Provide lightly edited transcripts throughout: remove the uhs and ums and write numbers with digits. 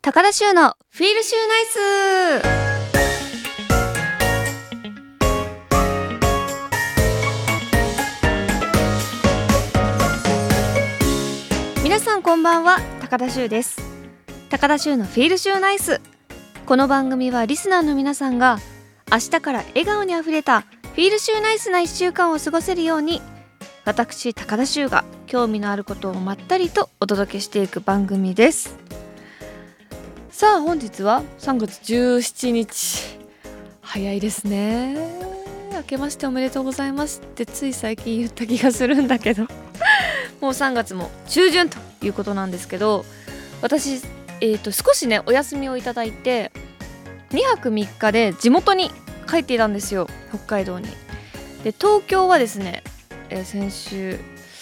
高田修のフィールシューナイス。皆さんこんばんは、高田修です。高田修のフィールシューナイス。この番組はリスナーの皆さんが明日から笑顔にあふれたフィールシューナイスな1週間を過ごせるように、私高田修が興味のあることをまったりとお届けしていく番組です。さあ本日は3月17日、早いですね。明けましておめでとうございますってつい最近言った気がするんだけどもう3月も中旬ということなんですけど、私、少しねお休みをいただいて2泊3日で地元に帰っていたんですよ、北海道に。で東京はですね、先週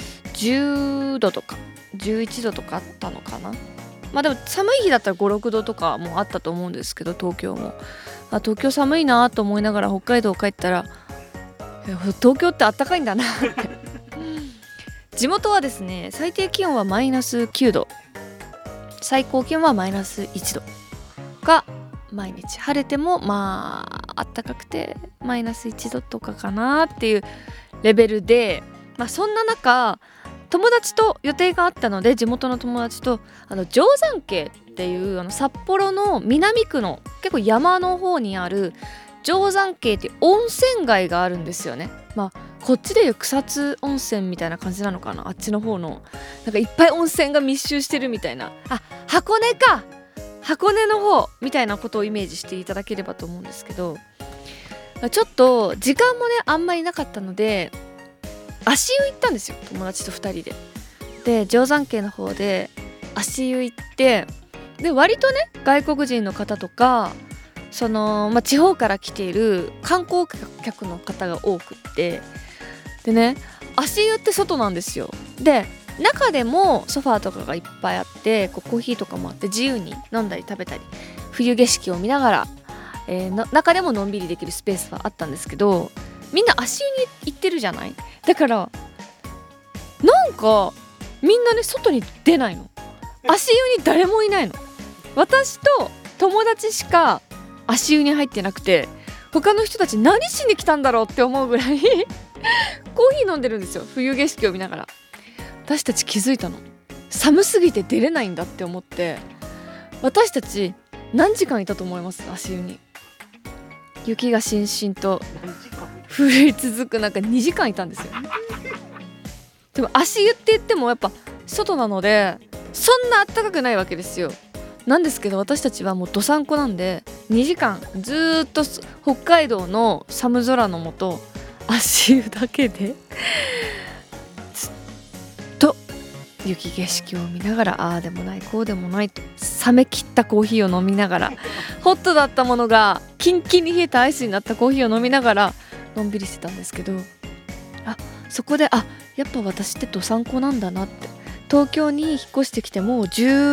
10度とか11度とかあったのかな。まあでも寒い日だったら5、6度とかもあったと思うんですけど、東京も東京寒いなと思いながら北海道帰ったら、東京ってあったかいんだなって地元はですね、最低気温はマイナス9度、最高気温はマイナス1度が毎日、晴れてもまああったかくてマイナス1度とかかなっていうレベルで、そんな中友達と予定があったので、地元の友達と定山渓っていう札幌の南区の結構山の方にある定山渓っていう温泉街があるんですよね。こっちでいう草津温泉みたいな感じなのかな、あっちの方のなんかいっぱい温泉が密集してるみたいな、箱根か、箱根の方みたいなことをイメージしていただければと思うんですけど、ちょっと時間もねあんまりなかったので足湯行ったんですよ、友達と2人で。で定山渓の方で足湯行って、で割とね外国人の方とか地方から来ている観光客の方が多くって、でね足湯って外なんですよ。で中でもソファーとかがいっぱいあって、コーヒーとかもあって自由に飲んだり食べたり冬景色を見ながら、中でものんびりできるスペースはあったんですけど、みんな足湯に行ってるじゃない。だからなんかみんなね外に出ないの。足湯に誰もいないの。私と友達しか足湯に入ってなくて、他の人たち何しに来たんだろうって思うぐらいコーヒー飲んでるんですよ、冬景色を見ながら。私たち気づいたの、寒すぎて出れないんだって思って。私たち何時間いたと思います？足湯に。雪がしんしんと降り続く中2時間いたんですよ。でも足湯って言ってもやっぱ外なのでそんな暖かくないわけですよ。なんですけど私たちはもうどさんこなんで2時間ずっと北海道の寒空の下足湯だけでずっと雪景色を見ながら、ああでもないこうでもないと冷め切ったコーヒーを飲みながら、ホットだったものがキンキンに冷えたアイスになったコーヒーを飲みながらのんびりしてたんですけど、そこでやっぱ私ってどさんこなんだなって。東京に引っ越してきてもう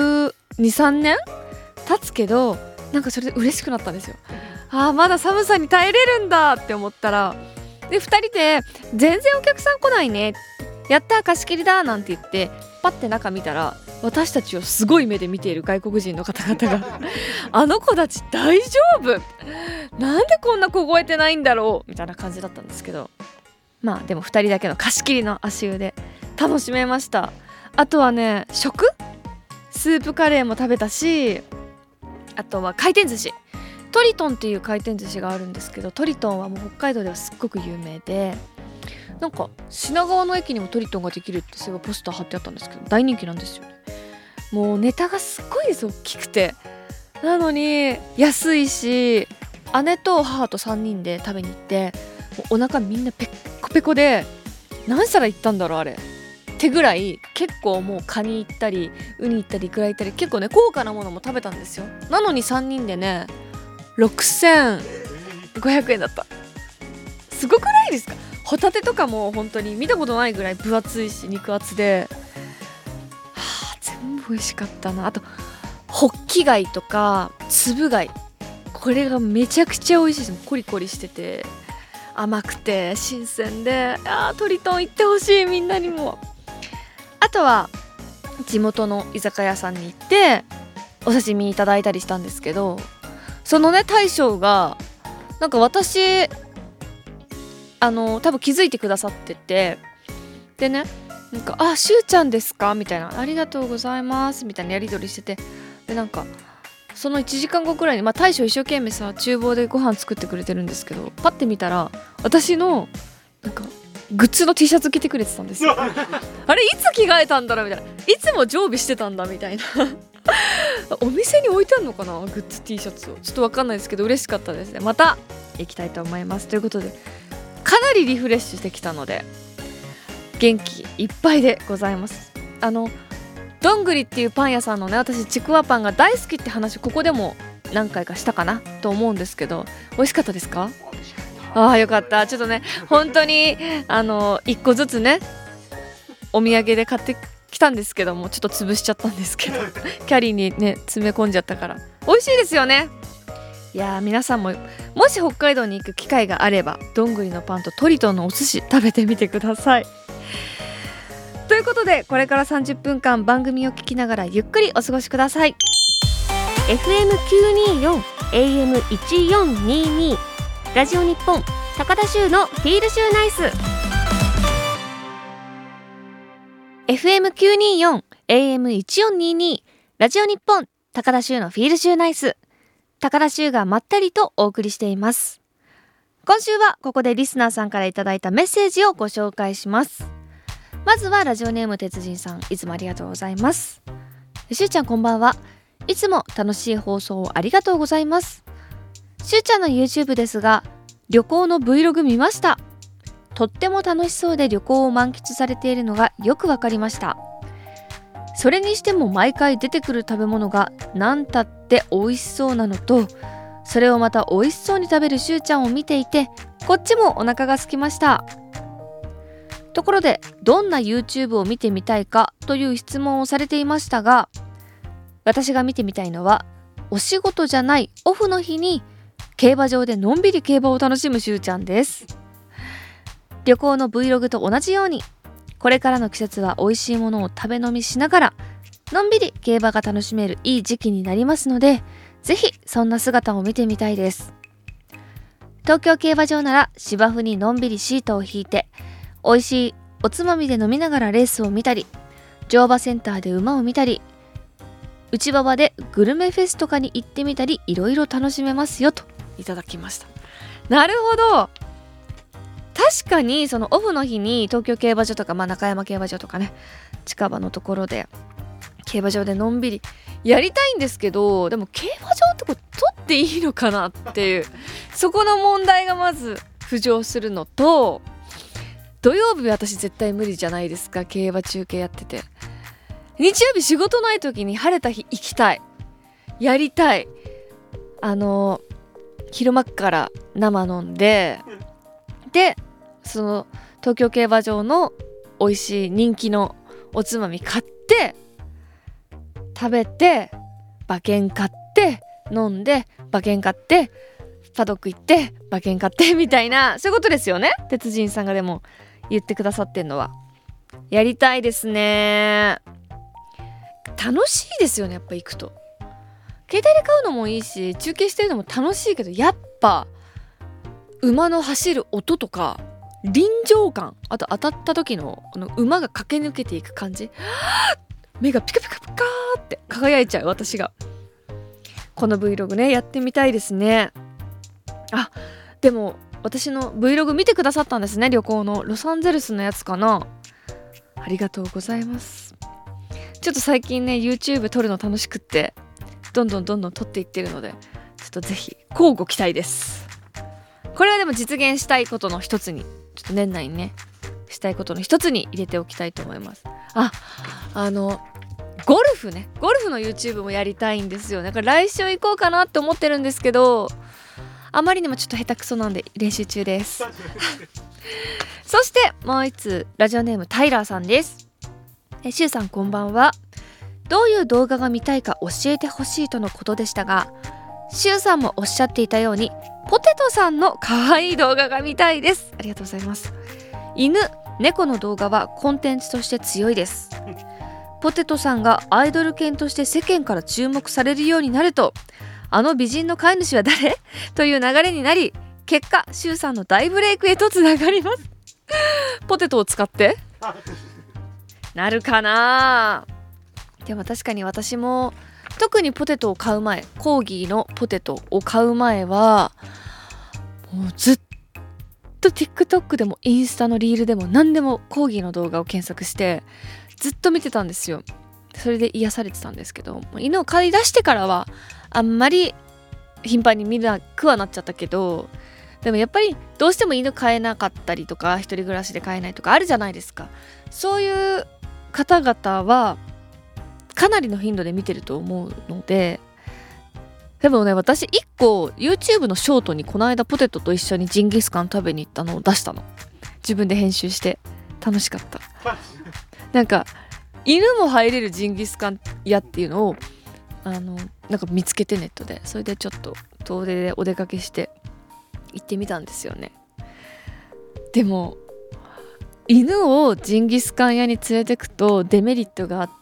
12、13年経つけど、なんかそれで嬉しくなったんですよ。まだ寒さに耐えれるんだって思ったら、で2人で全然お客さん来ないね、やった貸し切りだなんて言ってパッて中見たら、私たちをすごい目で見ている外国人の方々があの子たち大丈夫、なんでこんな凍えてないんだろうみたいな感じだったんですけど、でも2人だけの貸し切りの足湯で楽しめました。あとはね、スープカレーも食べたし、あとは回転寿司、トリトンっていう回転寿司があるんですけど、トリトンはもう北海道ではすっごく有名で、なんか品川の駅にもトリトンができるってそういえばポスター貼ってあったんですけど、大人気なんですよね。もうネタがすっごいです大きくて、なのに安いし、姉と母と3人で食べに行って、もうお腹みんなペッコペコで、何皿行ったんだろうあれってぐらい、結構もうカニ行ったりウニ行ったりイクラ行ったり結構ね高価なものも食べたんですよ。なのに3人でね6500円だった。すごくないですか？ホタテとかも本当に見たことないぐらい分厚いし肉厚で、全部美味しかったな。あとホッキ貝とかつぶ貝、これがめちゃくちゃ美味しいです。コリコリしてて甘くて新鮮で、トリトン行ってほしい、みんなにも。あとは地元の居酒屋さんに行ってお刺身いただいたりしたんですけど、そのね大将がなんか私多分気づいてくださってて、でねなんか「あ、しゅうちゃんですか?」みたいな「ありがとうございます」みたいなやり取りしてて、でなんかその1時間後くらいに、大将一生懸命さ厨房でご飯作ってくれてるんですけど、パッて見たら私のなんかグッズの T シャツ着てくれてたんですよあれいつ着替えたんだろうみたいな、いつも常備してたんだみたいなお店に置いてあるのかな、グッズ T シャツを。ちょっと分かんないですけど嬉しかったですね。また行きたいと思います。ということでかなりリフレッシュしてきたので元気いっぱいでございます。どんぐりっていうパン屋さんのね、私ちくわパンが大好きって話ここでも何回かしたかなと思うんですけど、美味しかったですか？ああよかった。ちょっとね本当に1個ずつねお土産で買ってきたんですけども、ちょっと潰しちゃったんですけどキャリーにね詰め込んじゃったから。美味しいですよね。いやー皆さんももし北海道に行く機会があればどんぐりのパンとトリトンのお寿司食べてみてください。ということでこれから30分間番組を聞きながらゆっくりお過ごしください。 FM924 AM1422 ラジオ日本高田州のフィールシューナイス。 FM924 AM1422 ラジオ日本高田州のフィールシューナイス。高田州がまったりとお送りしています。今週はここでリスナーさんからいただいたメッセージをご紹介します。まずはラジオネーム鉄人さん、いつもありがとうございます。しゅうちゃんこんばんは。いつも楽しい放送をありがとうございます。しゅうちゃんの YouTube ですが旅行の Vlog 見ました。とっても楽しそうで旅行を満喫されているのがよくわかりました。それにしても毎回出てくる食べ物が何たって美味しそうなのと、それをまた美味しそうに食べるしゅうちゃんを見ていてこっちもお腹が空きました。ところでどんな YouTube を見てみたいかという質問をされていましたが、私が見てみたいのはお仕事じゃないオフの日に競馬場でのんびり競馬を楽しむしゅうちゃんです。旅行の Vlog と同じようにこれからの季節は美味しいものを食べ飲みしながらのんびり競馬が楽しめるいい時期になりますので、ぜひそんな姿を見てみたいです。東京競馬場なら芝生にのんびりシートを引いて美味しいおつまみで飲みながらレースを見たり、乗馬センターで馬を見たり、内馬場でグルメフェスとかに行ってみたり、いろいろ楽しめますよといただきました。なるほど、確かにそのオフの日に東京競馬場とか、中山競馬場とかね近場のところで競馬場でのんびりやりたいんですけど、でも競馬場って取っていいのかなっていうそこの問題がまず浮上するのと、土曜日私絶対無理じゃないですか、競馬中継やってて。日曜日仕事ない時に晴れた日行きたい、やりたい。昼間から生飲んで、でその東京競馬場の美味しい人気のおつまみ買って食べて、馬券買って飲んで、馬券買ってパドック行って馬券買ってみたいな、そういうことですよね。鉄人さんがでも言ってくださってんのはやりたいですね。楽しいですよね、やっぱ行くと。携帯で買うのもいいし中継してるのも楽しいけど、やっぱ馬の走る音とか臨場感、あと当たった時の馬が駆け抜けていく感じ、目がピカピカピカーって輝いちゃう私が。この Vlog ねやってみたいですね。あ、でも私の Vlog 見てくださったんですね。旅行のロサンゼルスのやつかな。ありがとうございます。ちょっと最近ね YouTube 撮るの楽しくってどんどん撮っていってるので、ちょっとぜひ乞うご期待です。これはでも実現したいことの一つに、ちょっと年内にねしたいことの一つに入れておきたいと思います。ゴルフの YouTube もやりたいんですよ。だから来週行こうかなって思ってるんですけど、あまりにもちょっと下手くそなんで練習中ですそしてもう一つラジオネームタイラーさんです。しゅうさんこんばんは。どういう動画が見たいか教えてほしいとのことでしたが、しゅうさんもおっしゃっていたようにポテトさんの可愛い動画が見たいです。ありがとうございます。犬、猫の動画はコンテンツとして強いです。 ポテトさんがアイドル犬として世間から注目されるようになると、あの美人の飼い主は誰という流れになり、結果シュウさんの大ブレイクへとつながりますポテトを使ってなるかな。でも確かに私も特にポテトを買う前、コーギーのポテトを買う前はもうずっと TikTok でもインスタのリールでも何でもコーギーの動画を検索してずっと見てたんですよ。それで癒されてたんですけど、犬を飼い出してからはあんまり頻繁に見なくはなっちゃったけど、でもやっぱりどうしても犬飼えなかったりとか、一人暮らしで飼えないとかあるじゃないですか。そういう方々はかなりの頻度で見てると思うので、でもね、私1個 YouTube のショートにこの間ポテトと一緒にジンギスカン食べに行ったのを出したの。自分で編集して楽しかったなんか犬も入れるジンギスカン屋っていうのをなんか見つけてネットで、それでちょっと遠出でお出かけして行ってみたんですよね。でも犬をジンギスカン屋に連れてくとデメリットがあって、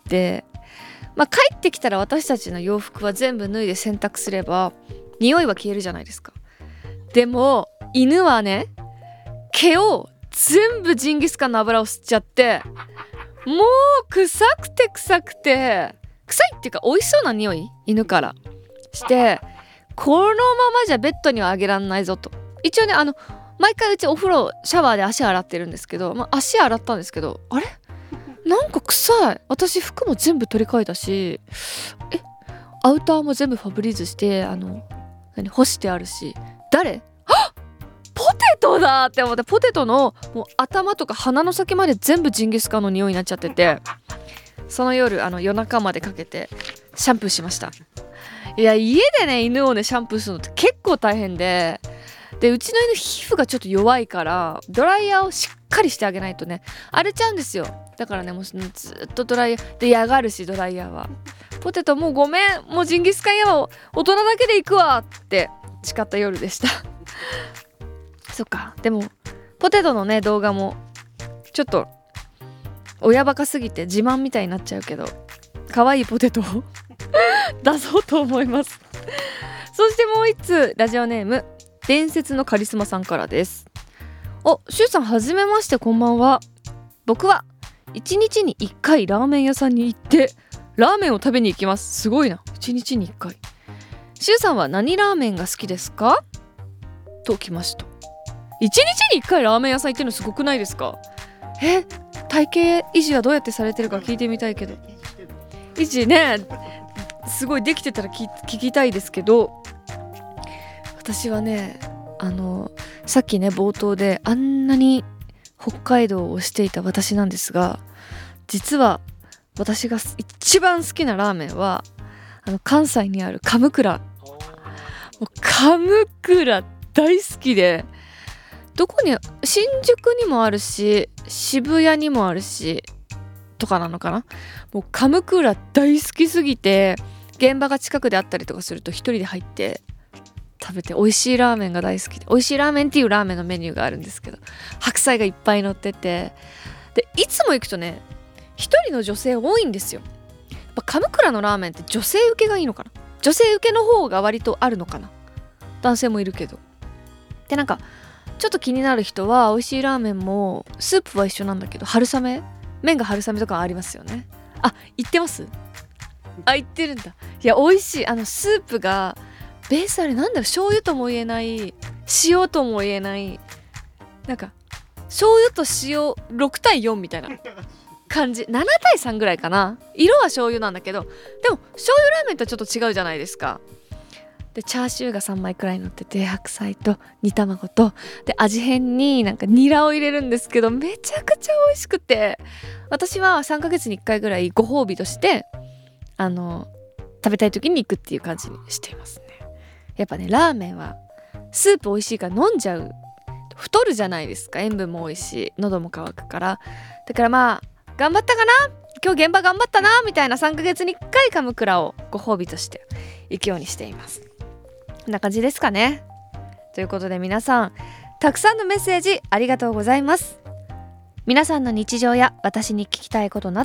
帰ってきたら私たちの洋服は全部脱いで洗濯すれば匂いは消えるじゃないですか。でも犬はね、毛を全部ジンギスカンの油を吸っちゃって、もう臭くて臭いっていうか美味しそうな匂い犬からして、このままじゃベッドにはあげらんないぞと。一応ね、毎回うちお風呂シャワーで足洗ってるんですけど、足洗ったんですけど、あれなんか臭い。私服も全部取り替えたし、アウターも全部ファブリーズして干してあるし、誰？ポテトだって思って、ポテトのもう頭とか鼻の先まで全部ジンギスカンの匂いになっちゃってて、その夜夜中までかけてシャンプーしました。いや、家でね犬をねシャンプーするのって結構大変で、うちの犬皮膚がちょっと弱いからドライヤーをしっかりしてあげないとね荒れちゃうんですよ。だからね、もうずっとドライヤーで嫌がるし、ドライヤーはポテトもうごめん、もうジンギスカン屋は大人だけで行くわって誓った夜でしたそっか。でもポテトのね動画もちょっと親バカすぎて自慢みたいになっちゃうけど、可愛いポテトを出そうと思いますそしてもう一つ、ラジオネーム伝説のカリスマさんからです。シュウさん、はじめまして、こんばんは。僕は1日に1回ラーメン屋さんに行ってラーメンを食べに行きます。すごいな、1日に1回。シュウさんは何ラーメンが好きですかときました。1日に1回ラーメン屋さん行ってるのすごくないですか？体型維持はどうやってされてるか聞いてみたいけど、維持ねすごいできてたら聞きたいですけど、私はねさっきね冒頭であんなに北海道をしていた私なんですが、実は私が一番好きなラーメンは関西にあるカムクラ。もうカムクラ大好きで、どこに新宿にもあるし渋谷にもあるしとかなのかな。もうカムクラ大好きすぎて、現場が近くであったりとかすると一人で入って食べて、美味しいラーメンが大好きで、美味しいラーメンっていうラーメンのメニューがあるんですけど、白菜がいっぱい乗ってて、でいつも行くとね一人の女性多いんですよ。やっぱカムクラのラーメンって女性受けがいいのかな、女性受けの方が割とあるのかな、男性もいるけど。でなんかちょっと気になる人は美味しいラーメンもスープは一緒なんだけど春雨、麺が春雨とかありますよね。言ってます？言ってるんだ。いや美味しい。スープがベースあれなんだろう、醤油とも言えない塩とも言えない、なんか醤油と塩6対4みたいな感じ、7対3ぐらいかな。色は醤油なんだけど、でも醤油ラーメンとちょっと違うじゃないですか。でチャーシューが3枚くらい乗ってて、白菜と煮卵とで味変になんかニラを入れるんですけど、めちゃくちゃ美味しくて、私は3ヶ月に1回ぐらいご褒美として食べたい時に行くっていう感じにしていますね。やっぱねラーメンはスープ美味しいから飲んじゃう、太るじゃないですか。塩分も多いし喉も渇くから。だから頑張ったかな、今日現場頑張ったなみたいな3ヶ月に1回カムクラをご褒美として行くようにしています。こんな感じですかね。ということで皆さんたくさんのメッセージありがとうございます。皆さんの日常や私に聞きたいことなど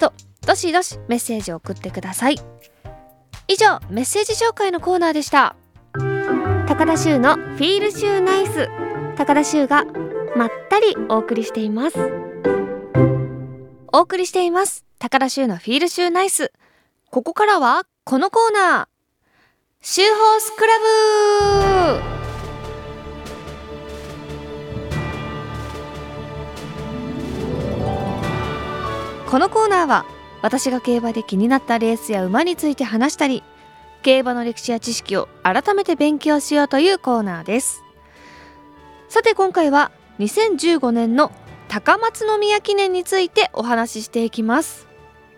どしどしメッセージを送ってください。以上、メッセージ紹介のコーナーでした。高田修のフィールシューナイス、高田修がまったりお送りしています。高田修のフィールシューナイス。ここからはこのコーナー、シューホースクラブ。このコーナーは私が競馬で気になったレースや馬について話したり、競馬の歴史や知識を改めて勉強しようというコーナーです。さて今回は2015年の高松宮記念についてお話ししていきます。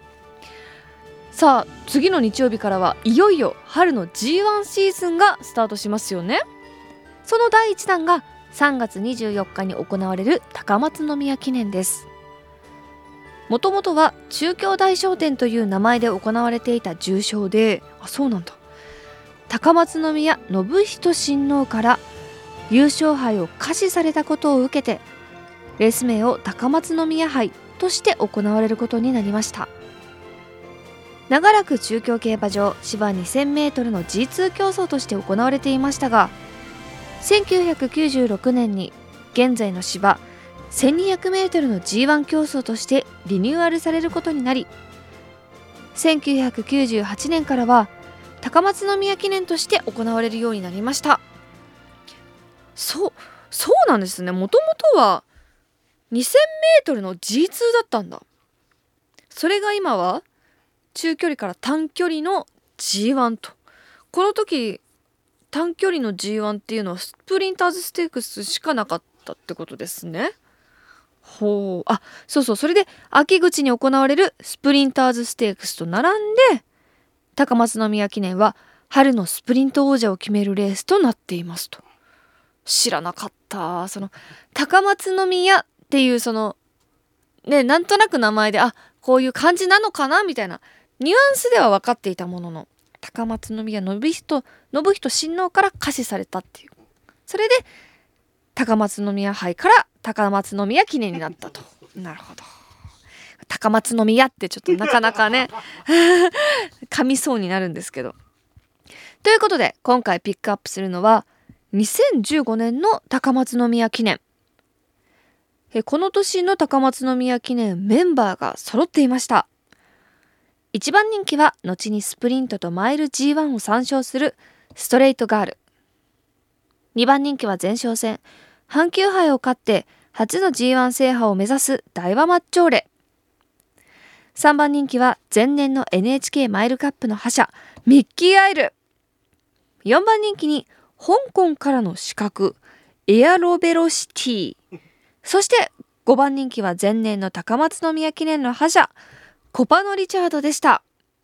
さあ次の日曜日からはいよいよ春の G1 シーズンがスタートしますよね。その第1弾が3月24日に行われる高松宮記念です。もともとは中京大商店という名前で行われていた重賞で、そうなんだ、高松宮信仁親王から優勝杯を下賜されたことを受けて、レース名を高松宮杯として行われることになりました。長らく中京競馬場芝 2000m の G2 競争として行われていましたが、1996年に現在の芝 1200m の G1 競争としてリニューアルされることになり、1998年からは高松宮記念として行われるようになりました。そうなんですね。もともとは 2000m の G2 だったんだ。それが今は中距離から短距離の G1 と。この時短距離の G1 っていうのはスプリンターズステークスしかなかったってことですね。そう、それで秋口に行われるスプリンターズステークスと並んで、高松宮記念は春のスプリント王者を決めるレースとなっていますと。知らなかった。その高松宮っていうそのね、なんとなく名前でこういう感じなのかなみたいなニュアンスでは分かっていたものの、高松宮信仁親王から下賜されたっていう、それで高松宮杯から高松宮記念になったと。なるほど。高松宮ってちょっとなかなかね噛みそうになるんですけど。ということで今回ピックアップするのは2015年の高松宮記念。この年の高松宮記念メンバーが揃っていました。1番人気は後にスプリントとマイル G1 を参照するストレートガール。2番人気は前哨戦阪急杯を勝って初の G1 制覇を目指すダイワマッチョーレ。3番人気は前年の NHK マイルカップの覇者ミッキーアイル。4番人気に香港からの刺客エアロベロシティ。そして5番人気は前年の高松宮記念の覇者コパノリチャードでした。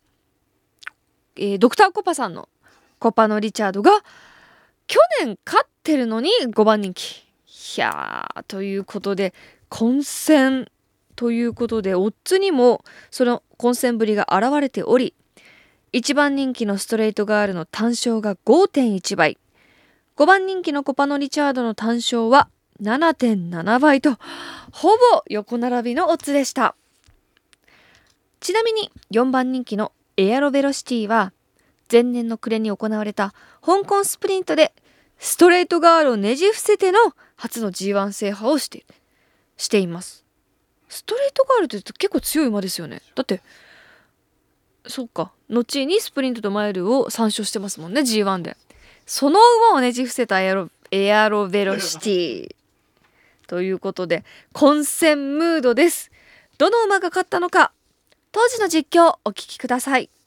ドクターコパさんのコパノリチャードが去年勝ってるのに5番人気。ということで混戦ということで、オッズにもその混戦ぶりが現れており、1番人気のストレートガールの単勝が 5.1 倍、5番人気のコパノリチャードの単勝は 7.7 倍とほぼ横並びのオッズでした。ちなみに4番人気のエアロベロシティは前年の暮れに行われた香港スプリントでストレートガールをねじ伏せての初の G1 制覇をしています。ストレートガールって結構強い馬ですよね。だってそうか、後にスプリントとマイルを参照してますもんね G1 で。その馬をねじ伏せたエアロベロシティということで混戦ムードです。どの馬が勝ったのか当時の実況お聞きください。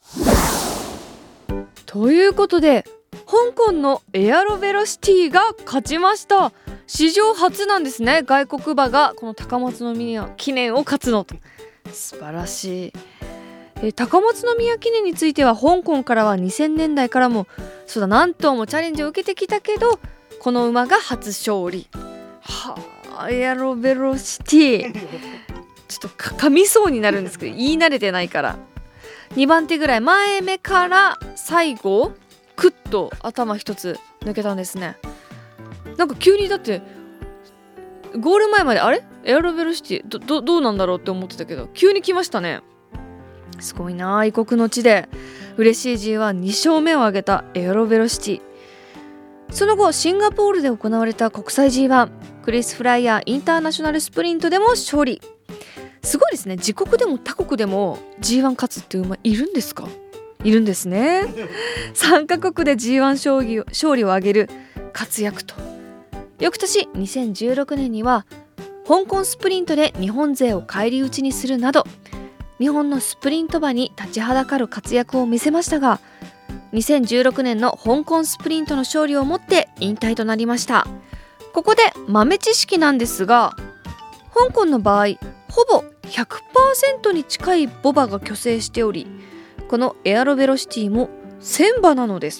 ということで香港のエアロベロシティが勝ちました。史上初なんですね、外国馬がこの高松宮記念を勝つのと。素晴らしい。高松宮記念については香港からは2000年代からも何頭もチャレンジを受けてきたけど、この馬が初勝利。エアロベロシティちょっと噛みそうになるんですけど言い慣れてないから、2番手ぐらい前目から最後クッと頭一つ抜けたんですね。なんか急にだってゴール前までエアロベロシティどうなんだろうって思ってたけど急に来ましたね。 すごいな。異国の地で嬉しい G12 勝目を挙げたエアロベロシティ。その後シンガポールで行われた国際 G1 クリス・フライヤーインターナショナルスプリントでも勝利。すごいですね。自国でも他国でも G1 勝つって馬いるんですか？いるんですね。3カ国で G1 勝利を挙げる活躍と。翌年2016年には香港スプリントで日本勢を返り討ちにするなど日本のスプリント馬に立ちはだかる活躍を見せましたが、2016年の香港スプリントの勝利をもって引退となりました。ここで豆知識なんですが、香港の場合ほぼ 100% に近い牡馬が去勢しており、このエアロベロシティも1000馬なのです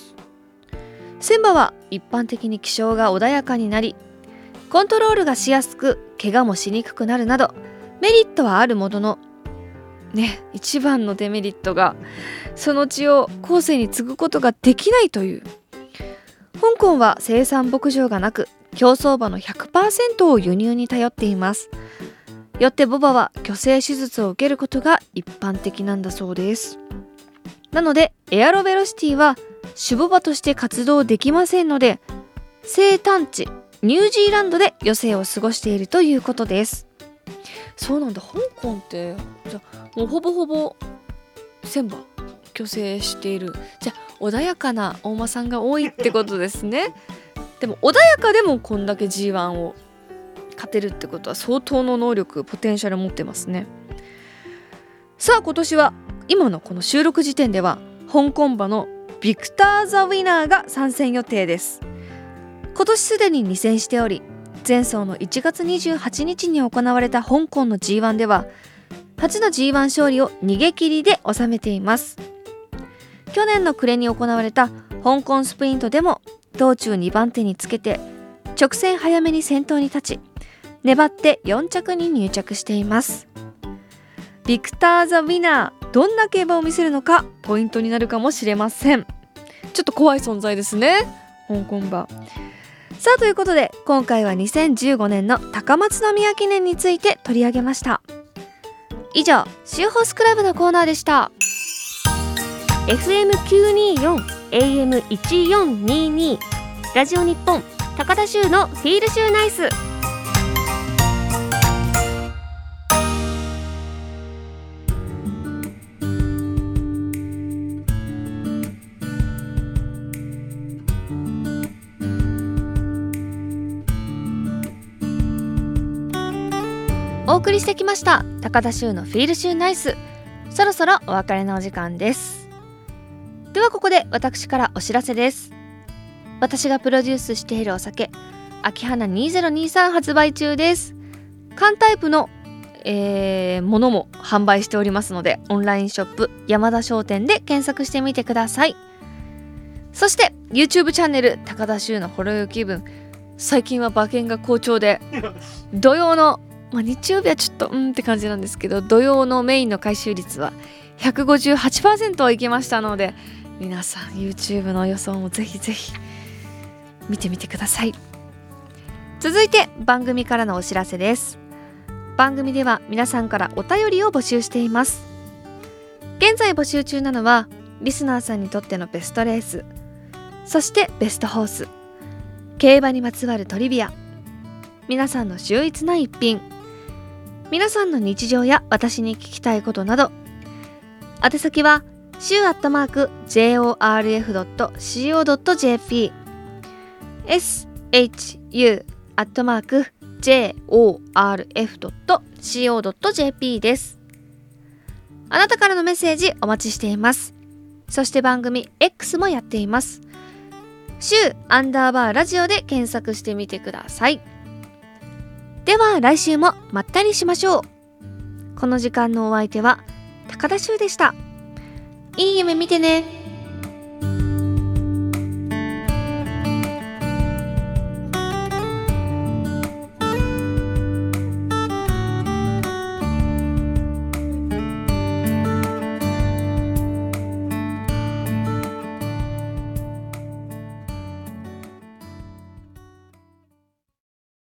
。1000馬は一般的に気性が穏やかになりコントロールがしやすく怪我もしにくくなるなどメリットはあるもののね、一番のデメリットがその血を後世に継ぐことができないという。香港は生産牧場がなく競走馬の 100% を輸入に頼っています。よって牡馬は去勢手術を受けることが一般的なんだそうです。なのでエアロベロシティは種牡馬として活動できませんので生誕地ニュージーランドで余生を過ごしているということです。そうなんだ。香港ってじゃもうほぼほぼ1000馬去勢している。じゃあ穏やかなお馬さんが多いってことですね。でも穏やかでもこんだけ G1 を勝てるってことは相当の能力ポテンシャル持ってますね。さあ今年は今のこの収録時点では香港馬のビクター・ザ・ウィナーが参戦予定です。今年すでに2戦しており前走の1月28日に行われた香港の G1 では初の G1 勝利を逃げ切りで収めています。去年の暮れに行われた香港スプリントでも道中2番手につけて直線早めに先頭に立ち粘って4着に入着しています。ビクター・ザ・ウィナーどんな競馬を見せるのかポイントになるかもしれません。ちょっと怖い存在ですね、香港馬。さあということで今回は2015年の高松宮記念について取り上げました。以上シューホースクラブのコーナーでした。 FM924 AM1422 ラジオ日本高田州のフィールシューナイス。お送りしてきました高田州のフィールシューナイス。そろそろお別れのお時間です。ではここで私からお知らせです。私がプロデュースしているお酒秋花2023発売中です。缶タイプの、ものも販売しておりますのでオンラインショップ山田商店で検索してみてください。そして YouTube チャンネル高田州のほろ酔い気分、最近は馬券が好調で土曜の日曜日はちょっとって感じなんですけど土曜のメインの回収率は 158% いきましたので皆さん YouTube の予想もぜひぜひ見てみてください。続いて番組からのお知らせです。番組では皆さんからお便りを募集しています。現在募集中なのはリスナーさんにとってのベストレース、そしてベストホース、競馬にまつわるトリビア、皆さんの秀逸な一品、皆さんの日常や私に聞きたいことなど。宛先はshu@jorf.co.jp shu@jorf.co.jp です。あなたからのメッセージお待ちしています。そして番組 X もやっています。週_ラジオで検索してみてください。では来週もまったりしましょう。この時間のお相手は高田修でした。いい夢見てね。